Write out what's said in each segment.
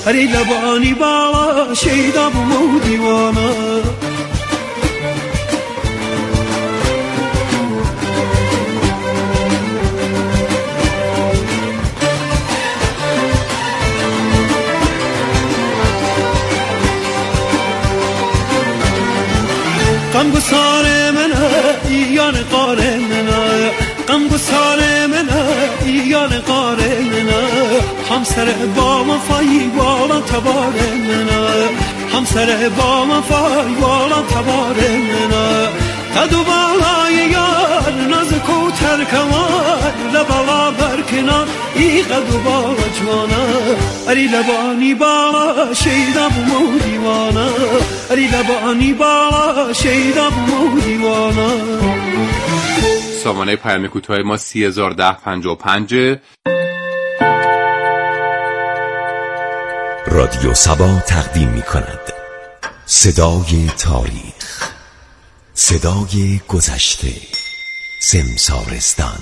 هری لبانی بالا شیدا بمو دیوانا غم گسار من ایان قاره من غم گسار من ایان قاره من همسر با مفایی والا تبار من همسر با مفایی والا تبار من قدو بالای یار ناز کوتر کمار لبالا برکنار ای قدو بالا جوانا اری لبانی بالا شیدا بمو دیوانا اری لبانی بالا شیدا بمو دیوانا. سامانه پیام کوتاه ما 301055. رادیو سبا تقدیم می کند صدای تاریخ، صدای گذشته، سمسارستان.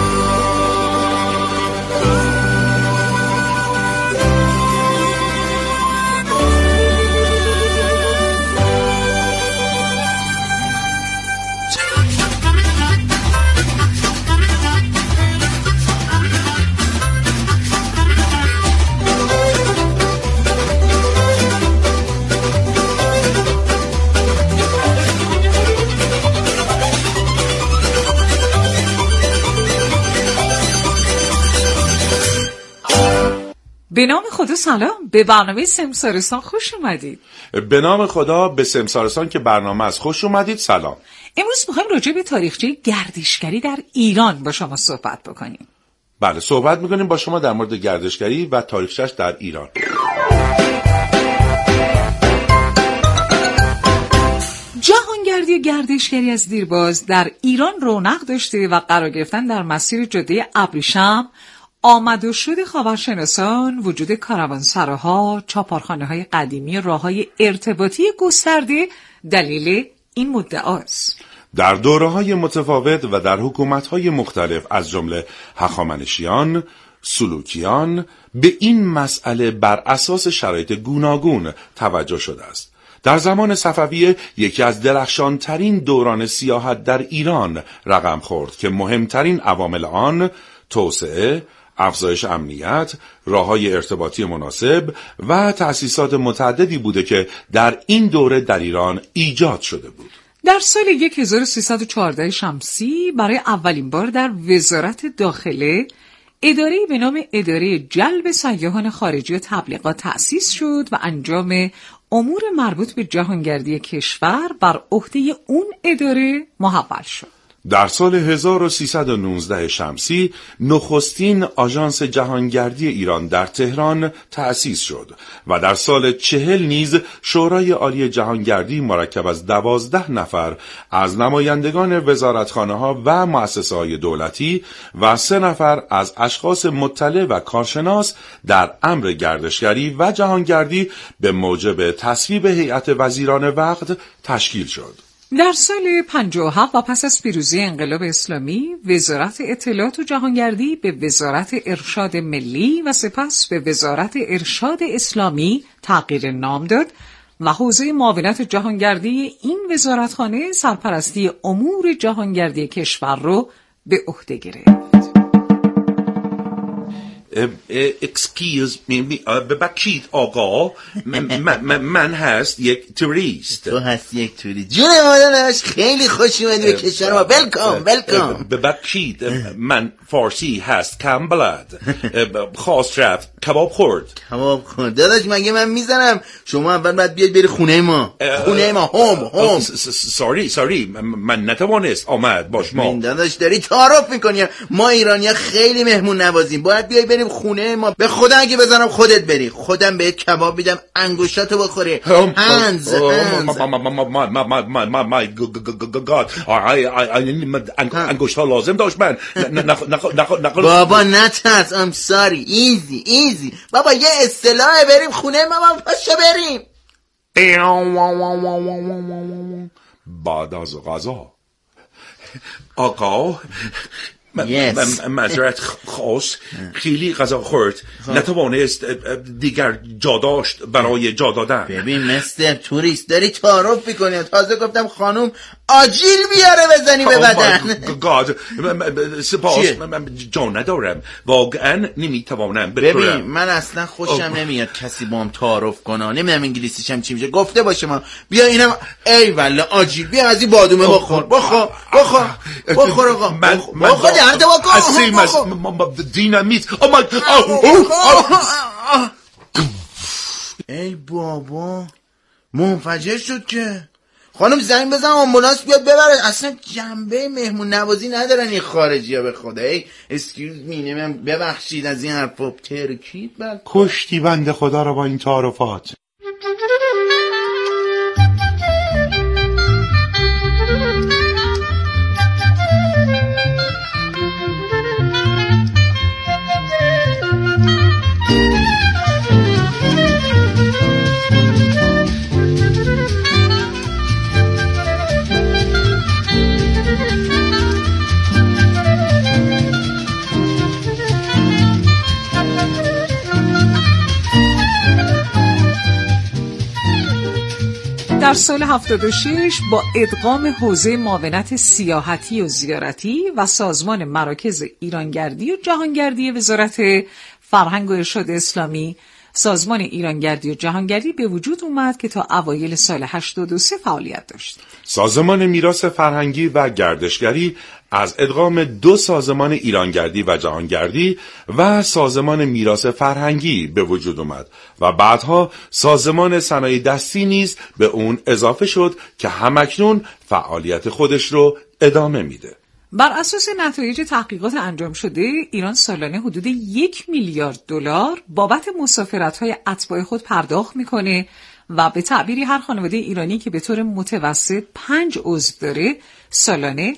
به نام خدا سلام، به برنامه سمسارستان خوش اومدید. به نام خدا به سمسارستان که برنامه از خوش اومدید. سلام. امروز می‌خوایم راجع به تاریخچه گردشگری در ایران با شما صحبت بکنیم. بله، صحبت می‌کنیم با شما در مورد گردشگری و تاریخچه‌اش در ایران. جهانگردی و گردشگری از دیرباز در ایران رونق داشته و قرار گرفتن در مسیر جاده ابریشم، آمد و شد خاورشناسان، وجود کاروانسراها، چاپارخانه‌های قدیمی و راه‌های ارتباطی گسترده دلیل این مدعاست. در دوره‌های متفاوت و در حکومت‌های مختلف از جمله هخامنشیان، سلوکیان به این مسئله بر اساس شرایط گوناگون توجه شده است. در زمان صفویه یکی از درخشانترین دوران سیاحت در ایران رقم خورد که مهمترین عوامل آن توسعه، افزایش امنیت، راه‌های ارتباطی مناسب و تأسیسات متعددی بوده که در این دوره در ایران ایجاد شده بود. در سال 1314 شمسی برای اولین بار در وزارت داخله اداره‌ای به نام اداره جلب سیاحان خارجی و تبلیغات تأسیس شد و انجام امور مربوط به جهانگردی کشور بر عهده اون اداره محول شد. در سال 1319 شمسی نخستین آژانس جهانگردی ایران در تهران تأسیس شد و در سال 40 نیز شورای عالی جهانگردی مرکب از 12 نفر از نمایندگان وزارتخانه‌ها و مؤسسه‌های دولتی و 3 نفر از اشخاص مطلع و کارشناس در امر گردشگری و جهانگردی به موجب تصویب هیئت وزیران وقت تشکیل شد. در سال 57 و پس از پیروزی انقلاب اسلامی، وزارت اطلاعات و جهانگردی به وزارت ارشاد ملی و سپس به وزارت ارشاد اسلامی تغییر نام داد و حوزه معاونت جهانگردی این وزارتخانه سرپرستی امور جهانگردی کشور رو به عهده گرفت. excuse me ببخشید آقا، من هست یک توریست. تو هست یک توریست. جون مادرش خیلی خوش اومدی به کشور ما. welcome. ببخشید من فارسی هست کم بلد. خواست رفت کباب خورد. داداش مگه من میزنم؟ شما اول باید بیاید بری خونه ما. هوم. ساری من نتوانست آمد باش ما. داداش داری تعارف میکنی. ما ایرانی‌ها خیلی مهمون نوازیم. باید بیای بریم خونه ما. به خدا اگه بزنم خودت بری. خودم بهت کباب میدم انگشتاتو بخوری. hands. my god انگشت‌ها لازم داشت من. بابا نترس. I'm sorry. easy. بابا یه اصطلاحه بریم خونه ما. پاشو بریم. بعد از غذا آقا معذرت خواست، خیلی غذا خورد، نتوانست دیگر جا داشت برای جا دادن. ببین مستر توریست داری تعارف میکنی، تازه گفتم خانوم آجیل بیاره بزنی به بدن. گاد سپاس، جا ندارم، واقعا نمیتوانم بخورم. ببین من اصلا خوشم نمیاد کسی با هم تعارف کنه، نمیدونم انگلیسیش هم چی میشه، گفته باشه ما بیا اینم ای والله آجیل بیا از این بادومه بخور. بخور آقا، بخور درد بکن دینامیت. ای بابا منفجر شد که. خانم زنگ بزن آمبولانس بیاد ببره. اصلا جنبه مهمون نوازی ندارن این خارجی ها به خدا. ای اسکیوز می، ببخشید از این حرفا ترکید بعد کشتی بنده خدا رو با این تعارفات. در سال 76 با ادغام حوزه معاونت سیاحتی و زیارتی و سازمان مراکز ایرانگردی و جهانگردی وزارت فرهنگ و ارشاد اسلامی، سازمان ایرانگردی و جهانگردی به وجود اومد که تا اوایل سال 83 فعالیت داشت. سازمان میراث فرهنگی و گردشگری از ادغام 2 سازمان ایرانگردی و جهانگردی و سازمان میراث فرهنگی به وجود آمد و بعدها سازمان صنایع دستی نیز به اون اضافه شد که همکنون فعالیت خودش رو ادامه میده. بر اساس نتایج تحقیقات انجام شده، ایران سالانه حدود 1 میلیارد دلار بابت مسافرت‌های اتباع خود پرداخت میکنه و به تعبیری هر خانواده ایرانی که به طور متوسط 5 عضو داره، سالانه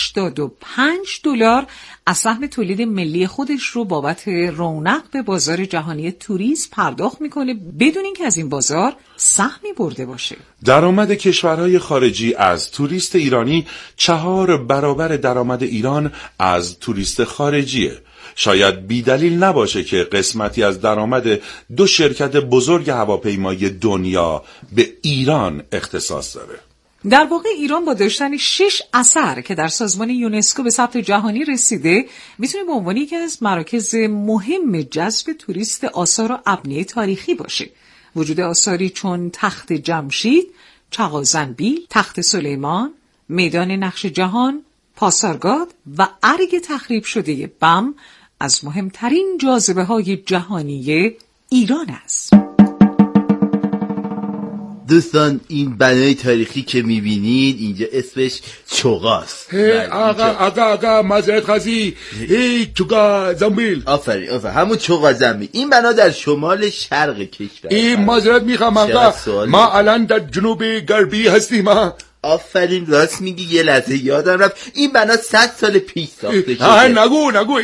85 دلار از سهم تولید ملی خودش رو بابت رونق به بازار جهانی توریسم پرداخت میکنه بدون اینکه از این بازار سهمی برده باشه. درآمد کشورهای خارجی از توریست ایرانی 4 برابر درآمد ایران از توریست خارجیه. شاید بی دلیل نباشه که قسمتی از درآمد 2 شرکت بزرگ هواپیمایی دنیا به ایران اختصاص داره. در واقع ایران با داشتن 6 اثر که در سازمان یونسکو به ثبت جهانی رسیده میتونه به عنوان یکی از مراکز مهم جذب توریست آثار و ابنیه تاریخی باشه. وجود آثاری چون تخت جمشید، چغازنبیل، تخت سلیمان، میدان نقش جهان، پاسارگاد و ارگ تخریب شده بم از مهمترین جاذبه‌های جهانی ایران است. دوستان این بنای تاریخی که میبینید اینجا اسمش چوغاست. آقا معذرت خواهی، چوغا زنبیل. آفرین همون چوغا زنبیل. این بنا در شمال شرق کشور. این معذرت میخوام آقا، ما الان در جنوب غربی هستیم. آفرین راست میگی، یه لحظه یادم رفت این بنا 100 سال پیش ساخته شده. نگو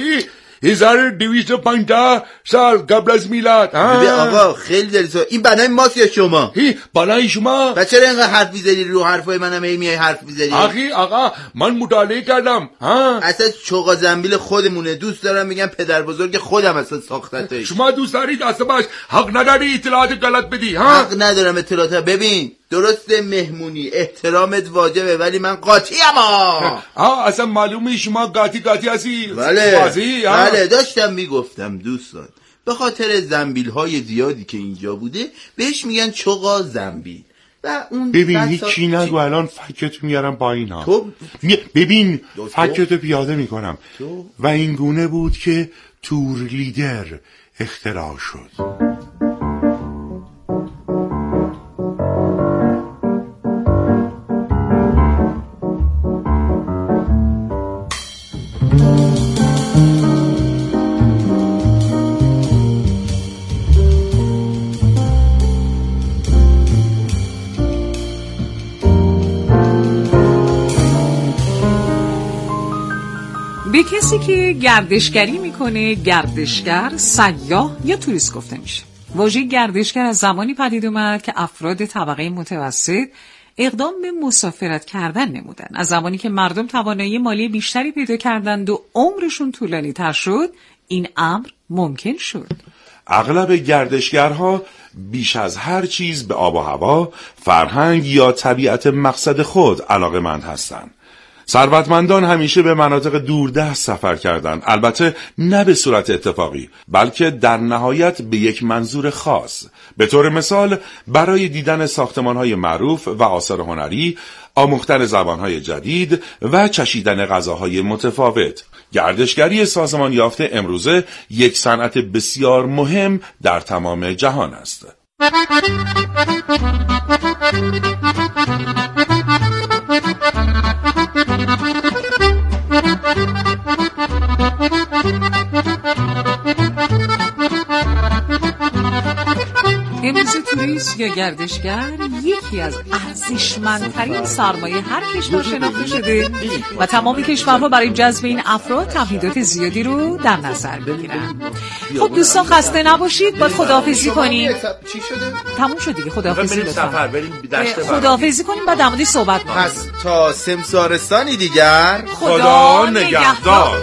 1250 سال قبل از میلاد. آقا خیلی دلسوز. این بنای ماست یا شما؟ بنای شما؟ و چرا اینقدر حرف میزنی رو حرفای منم میای حرف میزنی؟ آقا من مطالعه کردم. اصلا چوغا زنبیل خودمونه، دوست دارم میگم پدر بزرگ خودم اصلا ساختتش. شما دوست دارید اصلا باش حق نداری اطلاعات غلط بدی. حق ندارم اطلاعات. ببین درسته مهمونی احترامت واجبه ولی من قاطیم. اصلا معلومه شما قاطی هستی. بله داشتم میگفتم دوستان، به خاطر زنبیل های زیادی که اینجا بوده بهش میگن چوغا زنبیل. و اون ببین هیچی نگو، الان فکرتو میارم پایین ها. ببین فکرتو پیاده میکنم. و این گونه بود که تور لیدر اختراع شد. به کسی که گردشگری میکنه گردشگر، سیاح یا توریست گفته میشه. واژه گردشگر از زمانی پدید اومد که افراد طبقه متوسط اقدام به مسافرت کردن نمودند. از زمانی که مردم توانایی مالی بیشتری پیدا کردند و عمرشون طولانی تر شد، این امر ممکن شد. اغلب گردشگرها بیش از هر چیز به آب و هوا، فرهنگ یا طبیعت مقصد خود علاقه‌مند هستند. ثروتمندان همیشه به مناطق دوردست سفر کردند، البته نه به صورت اتفاقی، بلکه در نهایت به یک منظور خاص. به طور مثال برای دیدن ساختمان‌های معروف و آثار هنری، آموختن زبان‌های جدید و چشیدن غذاهای متفاوت. گردشگری سازمان یافته امروزه یک صنعت بسیار مهم در تمام جهان است. امروز توریست یا گردشگر یکی از ارزشمندترین سرمایه هر کشور شناخته شده و تمام کشورها برای جذب این افراد تمهیدات زیادی رو در نظر میگیرن. خب دوستان خسته نباشید، باید خداحافظی کنیم. چی شده؟ تموم شد دیگه، خداحافظی لطفا. بریم دشت خداحافظی کنیم بعد در موردش صحبت کنیم. پس تا سمسارستانی دیگر خدا نگهدار.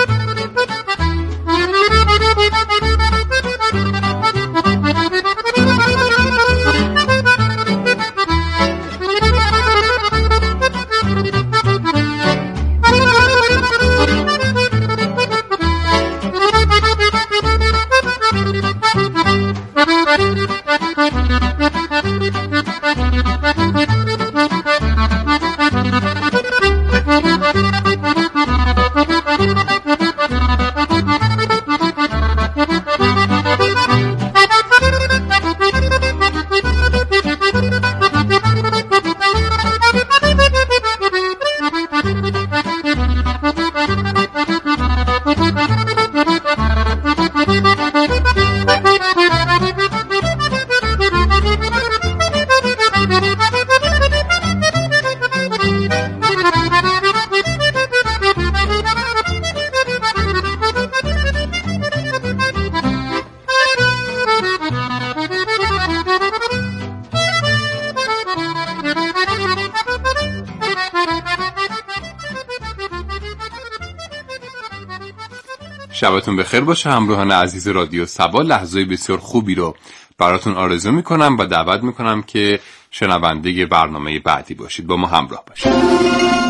شبتون بخیر باشه همراهان عزیز رادیو صبا. لحظه بسیار خوبی رو براتون آرزو میکنم و دعوت میکنم که شنونده برنامه بعدی باشید، با ما همراه باشید.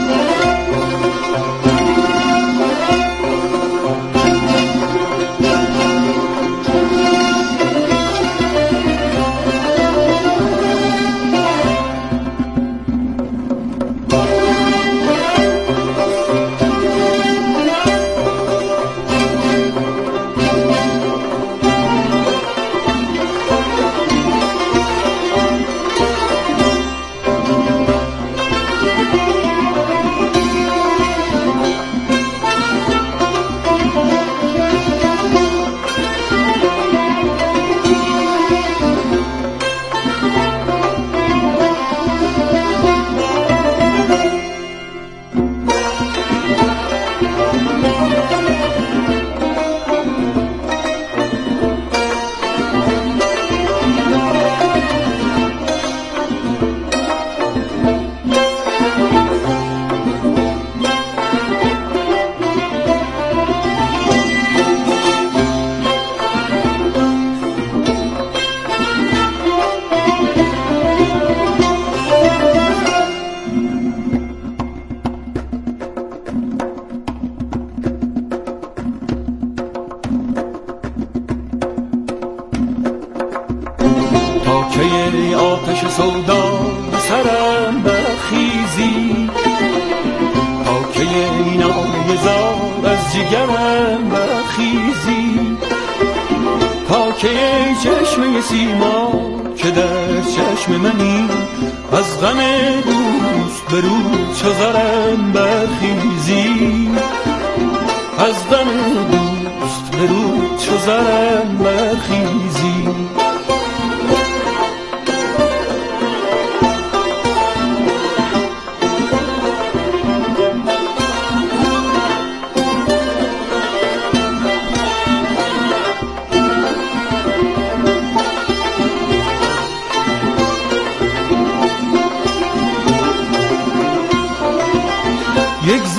آتش سودا سرم برخیزی، تا که این آه زار از جگرم برخیزی، تا که چشم سیما که در چشم منی، از غم دوست به رو چذرم برخیزی، از غم دوست به رو چذرم برخیزی.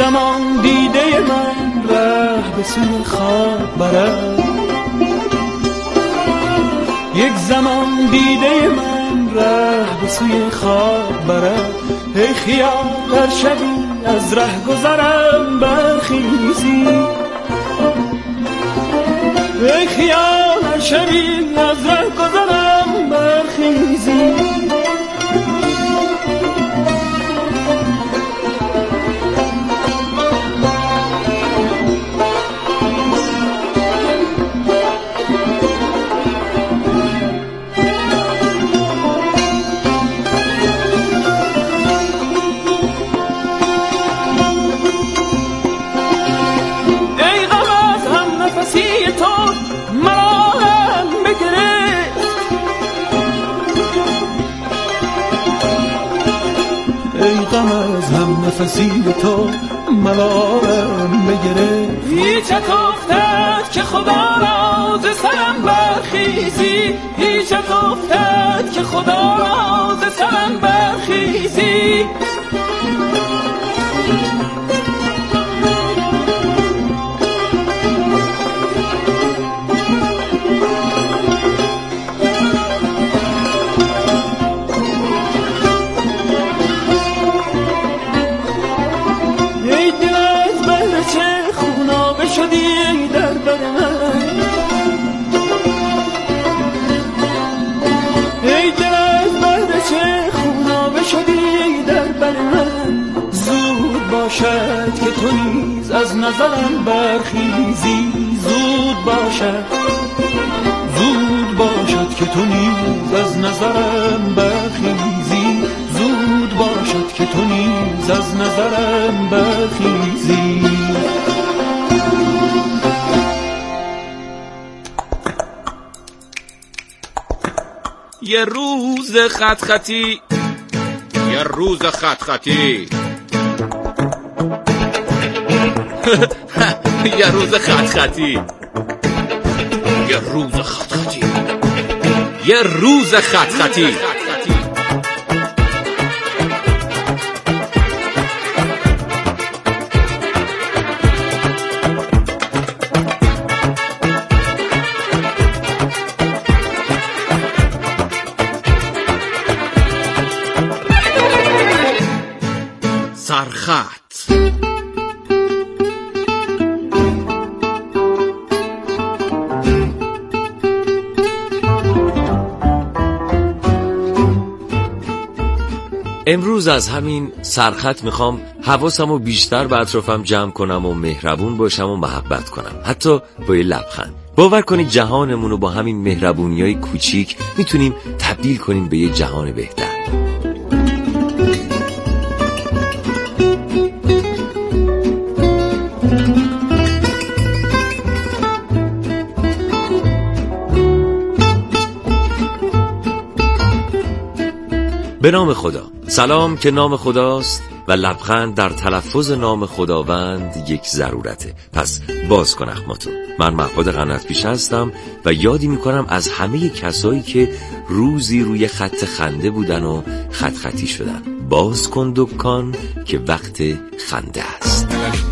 زمان دیده من ره به سوی خواب برد، یک زمان دیده من ره به سوی خواب برد. ای خیال در شبی از ره گذرم برخیزی، ای خیال در شبی از ره گذرم برخیزی. نفسی تو ملالم بگیره، هیچت افتد که خدا را ز سرم برخیزی، هیچت افتد که خدا را ز سرم برخیزی. باشد که تو نیز از نظرم برخیزی، زود باشد که تو نیز از نظرم برخیزی، زود باشد که تو نیز از نظرم برخیزی. یه روز خط خطی، یه روز خط خطی یه روز خط خطی، یه روز خط خطی، یه روز خط خطی. سرخط. امروز از همین سرخط میخوام حواسمو بیشتر به اطرافم جمع کنم و مهربون باشم و محبت کنم، حتی با یه لبخند. باور کنید جهانمونو با همین مهربونیای کوچیک میتونیم تبدیل کنیم به یه جهان بهتر. به نام خدا. سلام که نام خداست و لبخند در تلفظ نام خداوند یک ضرورته. پس باز کن اخماتون. من مهباد قنات پیش هستم و یادی میکنم از همه کسایی که روزی روی خط خنده بودن و خط خطی شدن. باز کن دکان که وقت خنده است.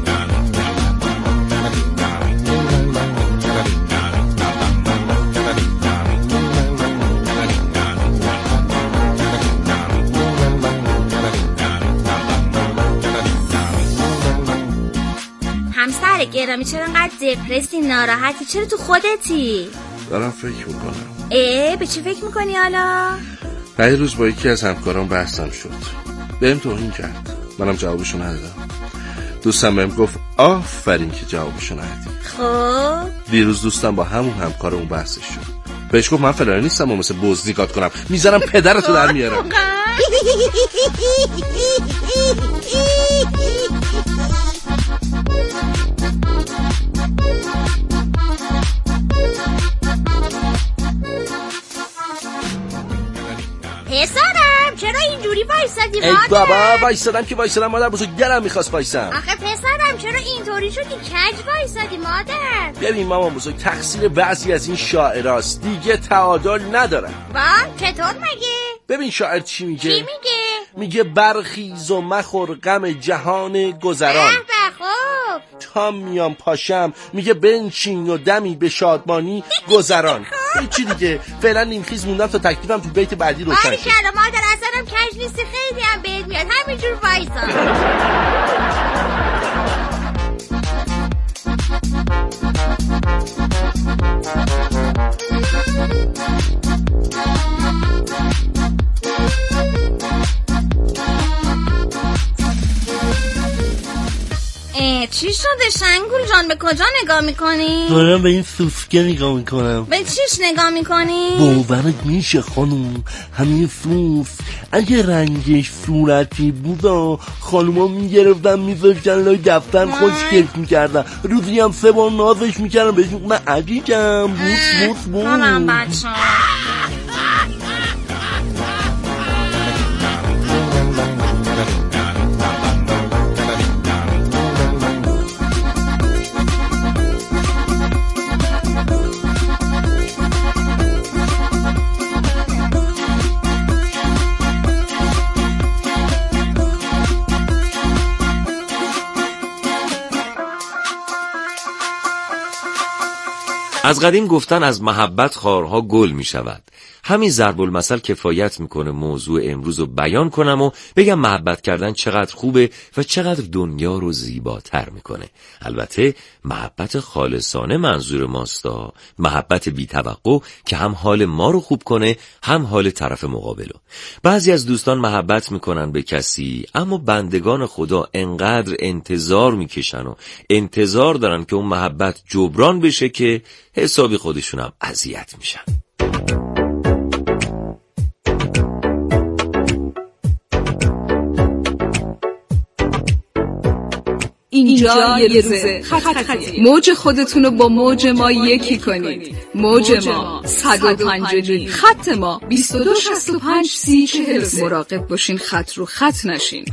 گرامی چرا انقدر دپرسی ناراحتی؟ چرا تو خودتی؟ دارم فکر میکنم. به چی فکر میکنی حالا؟ یه روز با یکی از همکارام بحثم شد، بهم توهین کرد، منم جوابشو ندادم. دوستم بهم گفت آفرین که جوابشو ندادی. خب دیروز دوستم با همون همکارمون بحثش شد، بهش گفت من فلانی نیستم و مثل بز نگات کنم، میذارم پدرتو در میارم. پسرم چرا اینجوری وایسادی مادر؟ ای بابا وایسادم که وایسادم مادر، بزرگترم میخواست وایسم. آخه پسرم چرا اینطوری شدی کج وایسادی مادر؟ ببین مامان بزرگ، تقصیر بعضی از این شاعراست، دیگه تعادل ندارن. چطور مگه؟ ببین شاعر چی میگه؟ چی میگه؟ میگه برخیز و مخور غم جهان گذران. گفت؟ تا میام پاشم میگه بنشین و دمی به شادمانی گذران. چی دیگه، فعلا نیمخیز موندم تا تکلیفم تو بیت بعدی روشن شه. باریکلا مادر، اصلا کج نیستی، خیلی هم بهت میاد، همینجور وایسا. چی شده شنگول جان؟ به کجا نگاه میکنی؟ دارم به این سوسکه نگاه میکنم. به چیش نگاه میکنی؟ باورت میشه خانوم، همین سوس اگه رنگش صورتی بود خانوما میگرفتن میذاشتن لای دفتر خوشگل میکردن، روزی هم 3 بار نازش میکردن بهش من عجیجم بوس بوس بوس. مام بچه از قدیم گفتن از محبت خارها گل می شود. همین ضرب المثل کفایت میکنه موضوع امروز رو بیان کنم و بگم محبت کردن چقدر خوبه و چقدر دنیا رو زیباتر میکنه. البته محبت خالصانه منظور ماستا، محبت بی توقع که هم حال ما رو خوب کنه هم حال طرف مقابلو. بعضی از دوستان محبت میکنن به کسی اما بندگان خدا انقدر انتظار میکشن و انتظار دارن که اون محبت جبران بشه که حسابی خودشون هم اذیت میشن. اینجا یه روزه خط موج خودتونو با موج ما یکی کنید. موج ما 105 خط ما 2265 3040. مراقب باشین خط رو خط نشین.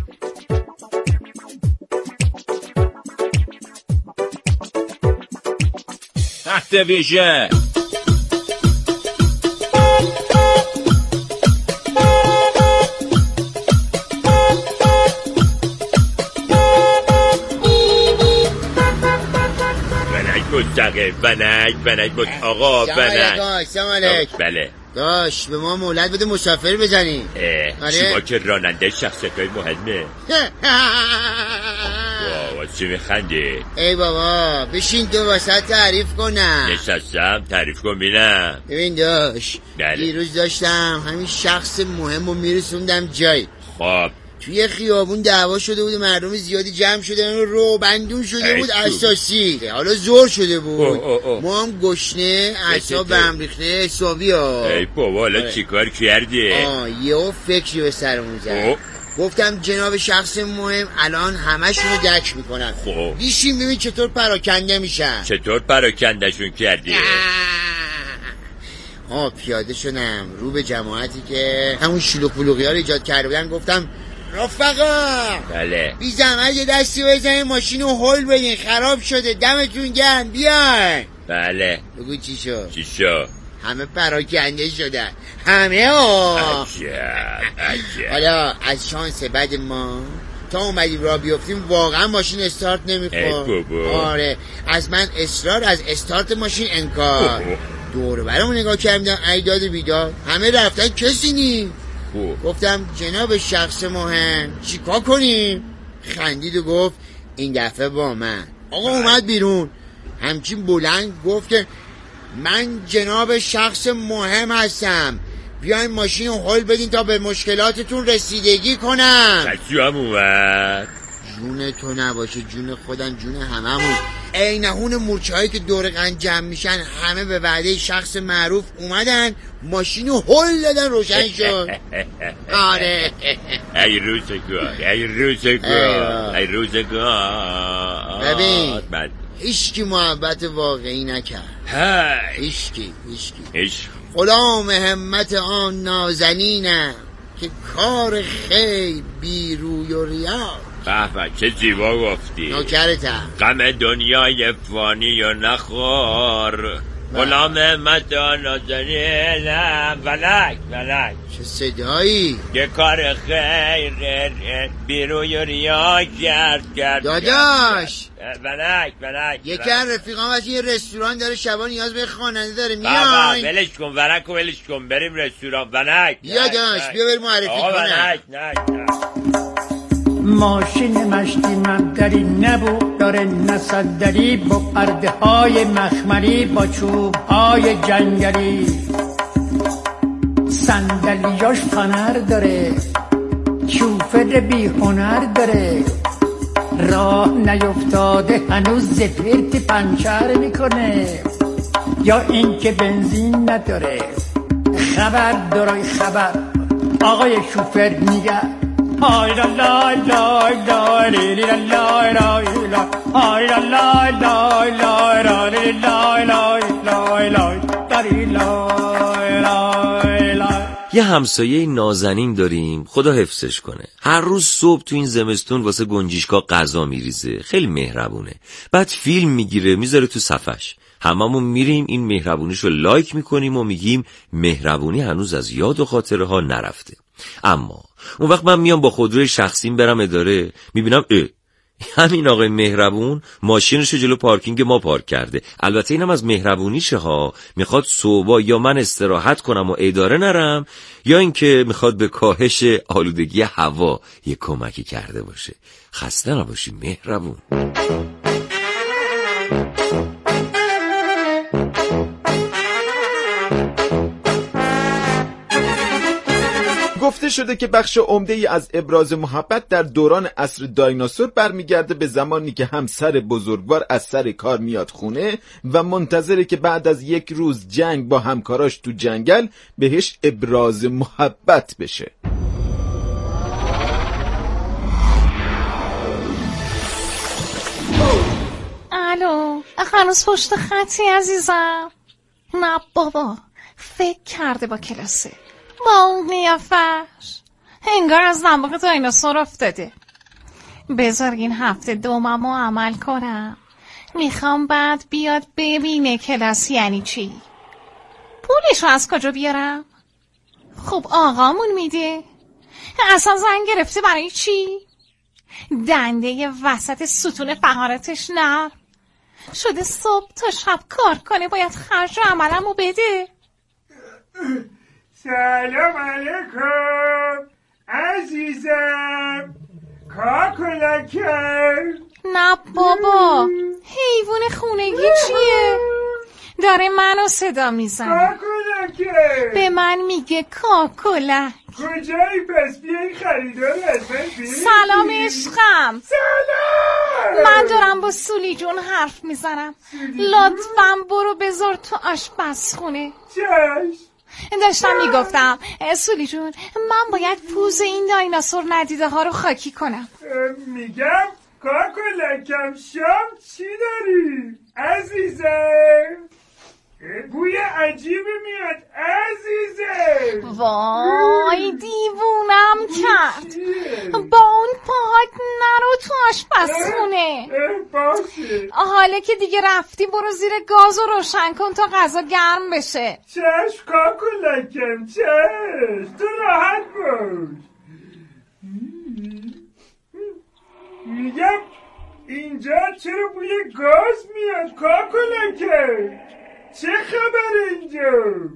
تحت ویژه بنک آقا بنک. سلام علیکم. بله داش به ما مولد بده مسافر بزنیم. شما که راننده شخصیت‌های مهمه. بابا چی میخندی؟ ای بابا بشین تو واسه تعریف کنم. نشستم تعریف کن بینم. ببین داش بله. دیروز داشتم همین شخص مهم رو میرسوندم جای. خب توی خیابون دعوا شده بود، مردم زیادی جمع شده، رو بندون شده بود اساسی. حالا زور شده بود. ما هم گشنه اعصاب به هم ریخته حسابی ها. ای بابا حالا چیکار کردی؟ یهو فکری به سرمون زد. گفتم جناب شخص مهم الان همشونو دک میکنن. خب بیشیم ببین چطور پراکنده میشن. چطور پراکندهشون کردی؟ پیاده شدم رو به جماعتی که همون شلو پلوغی ها رو ایجاد کرده بودن. گفتم رفقا بله بی زحمت یه دستی بزنین ماشین رو هول بدین، خراب شده، دمتون گرم، بیاین. بله بگو چی شد؟ چی شد؟ همه پراکنده شدن، همه ها. عجب. حالا از شانس بعد ما تا اومدیم را بیافتیم واقعا ماشین استارت نمیخورد. آره از من اصرار، از استارت ماشین انکار. دور برامون نگاه کردم، ایداد بیداد همه رفتن، کسی نی. گفتم جناب شخص مهم چیکار کنیم؟ خندید و گفت این دفعه با من. آقا اومد بیرون همچین بلند گفت که من جناب شخص مهم هستم، بیاین ماشین رو هول بدین تا به مشکلاتتون رسیدگی کنم. چجا هم اومد؟ جون تو نباشه جون خودم، جون هممون. اینهون مورچه هایی که دور قند جمع میشن همه به وعده شخص معروف اومدن، ماشین رو هول دادن، روشن شد. آره ای روزگار. ببین هیچکی محبت واقعی نکرد. هیچکی غلام همت آن نازنینم که کار خیر بی روی و ریا. بابا چه زیبا گفتی. نوکرتم. غم دنیای فانی و نخور، غلام محمد نازنینم. ولک چه صدایی؟ یه کار خیر بیروی ریا کرد داداش ولک یکی از رفیقام از یه رستوران داره، شبا نیاز به خواننده داره، میای؟ ولش کن ولش کن بریم رستوران. ولک بیا داش بیا بریم معرفی کنم. نه ماشین مشتی مبدری نبود داره نصدری، با قرده های مخمری با چوب های جنگلی، صندلیاش فنر داره، شوفر بی هنر داره، راه نیفتاده هنوز زفرت پنچر میکنه، یا اینکه بنزین نداره. خبر دارای خبر آقای شوفر میگه آی لا لا لا لا لی لا لا لا لا آی لا لا لا لا لا لی لا لا لا لا. یه همسایه نازنین داریم، خدا حفظش کنه. هر روز صبح تو این زمستون واسه گنجیشکا غذا میریزه، خیلی مهربونه. بعد فیلم میگیره میذاره تو صفحش. هممون میریم این مهربونیشو لایک میکنیم و میگیم مهربونی هنوز از یاد و خاطره ها نرفته. اما اون وقت من میام با خودروی شخصیم برم اداره، میبینم همین آقای مهربون ماشینشو جلو پارکینگ ما پارک کرده. البته اینم از مهربونیشه ها، میخواد صبح یا من استراحت کنم و اداره نرم، یا اینکه میخواد به کاهش آلودگی هوا یه کمکی کرده باشه. خسته نباشی مهربون. گفته شده که بخش عمده‌ای از ابراز محبت در دوران عصر دایناسور برمیگرده به زمانی که همسر بزرگوار از سر کار میاد خونه و منتظره که بعد از یک روز جنگ با همکاراش تو جنگل بهش ابراز محبت بشه. الو هنوز پشت خطی عزیزم؟ نه بابا فکر کرده با کلاسه، با اون قیافش انگار از نماغ دایناسور افتاده. بذار این هفته دوممو عمل کنم، میخوام بعد بیاد ببینه کلاس یعنی چی. پولشو از کجا بیارم؟ خب آقامون میده. اصلا زنگ گرفته برای چی؟ دنده وسط ستون فقراتش نرم شده، صبح تا شب کار کنه، باید خرج و عملمو بده. سلام علیکم عزیزم، کاکلکر. نه بابا حیوان خونگی چیه؟ داره منو صدا میزنه. کاکلکر به من میگه کاکلک. کجایی پس؟ بیایی خریدار از من بید. سلام عشقم. سلام. من دارم با سولی جون حرف میزنم، لطفاً برو بذار تو آشپزخونه. چشم. داشتم میگفتم سولی جون من باید پوز این دایناسور ندیده ها رو خاکی کنم. میگم کاکلکم شام چی داری عزیزم؟ بوی عجیبی میاد عزیزم. وای دیوونم کرد. با اون پاهات نرو تو آشپزخونه. باشه. حالا که دیگه رفتی برو زیر گاز و روشن کن تا غذا گرم بشه. چشم کاکلکم چشم، تو راحت باش. میگم اینجا چرا بوی گاز میاد کاکلکم؟ چه خبر اینجا؟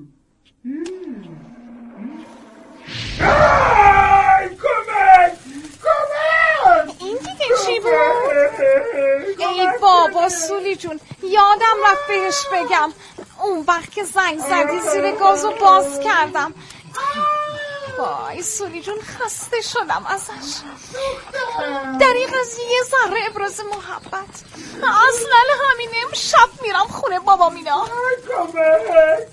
کمک! این دیگه چی بود؟ ای بابا سولی جون یادم رفت بهش بگم اون وقت که زنگ زدی زیر گازو باز کردم. وای سولی جون خسته شدم ازش. دریغ از یه ذره ابراز محبت. اصلا همین امشب میرم خونه بابا مینا. کمک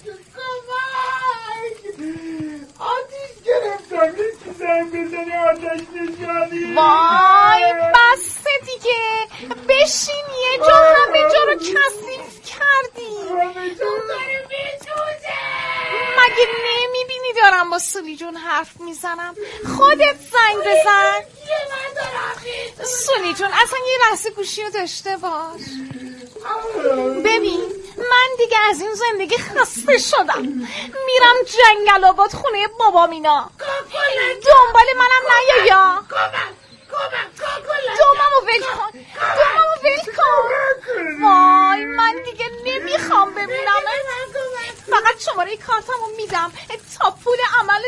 آتیش گرفتم، یکی زنگ بزنی آتش نشانی. وای بسته دیگه، بشین یه جا، همه جا رو کثیف کردی. مگه نمیبینی دارم با سولی جون حرف میزنم؟ خودت زنگ بزن. سولی جون اصلا یه لحظه گوشی رو داشته باش. ببین من دیگه از این زندگی خسته شدم. میرم جنگل آباد خونه بابامینا. دنبال منم نیا. دوممو ول کن. وای من دیگه نمیخوام ببینم. فقط شماره کارتمو میدم تا پول عمل